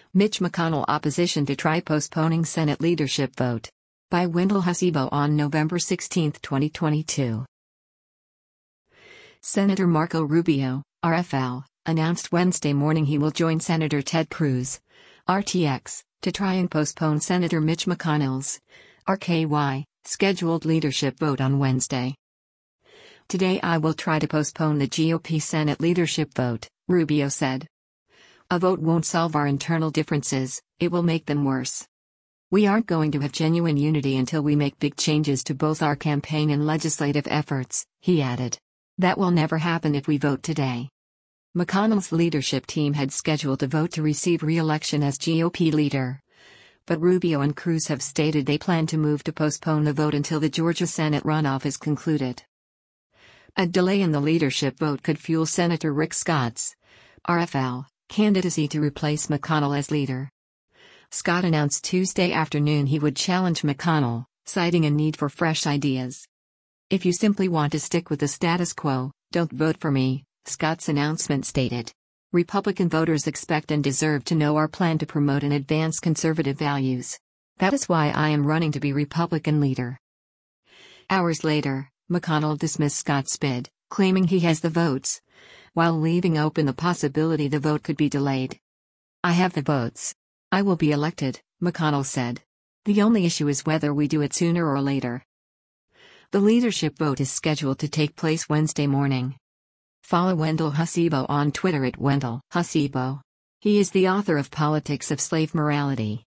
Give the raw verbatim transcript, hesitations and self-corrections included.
Mitch McConnell opposition to try postponing Senate leadership vote. By Wendell Hasibo on November sixteenth, twenty twenty-two. Senator Marco Rubio, R F L, announced Wednesday morning he will join Senator Ted Cruz, R T X, to try and postpone Senator Mitch McConnell's, R K Y, scheduled leadership vote on Wednesday. "Today I will try to postpone the G O P Senate leadership vote," Rubio said. "A vote won't solve our internal differences, it will make them worse. We aren't going to have genuine unity until we make big changes to both our campaign and legislative efforts," he added. "That will never happen if we vote today." McConnell's leadership team had scheduled a vote to receive re-election as G O P leader. But Rubio and Cruz have stated they plan to move to postpone the vote until the Georgia Senate runoff is concluded. A delay in the leadership vote could fuel Senator Rick Scott's, R F L, candidacy to replace McConnell as leader. Scott announced Tuesday afternoon he would challenge McConnell, citing a need for fresh ideas. "If you simply want to stick with the status quo, don't vote for me," Scott's announcement stated. "Republican voters expect and deserve to know our plan to promote and advance conservative values. That is why I am running to be Republican leader." Hours later, McConnell dismissed Scott's bid, claiming he has the votes, while leaving open the possibility the vote could be delayed. "I have the votes. I will be elected," McConnell said. "The only issue is whether we do it sooner or later." The leadership vote is scheduled to take place Wednesday morning. Follow Wendell Hasibo on Twitter at Wendell Hasibo. He is the author of Politics of Slave Morality.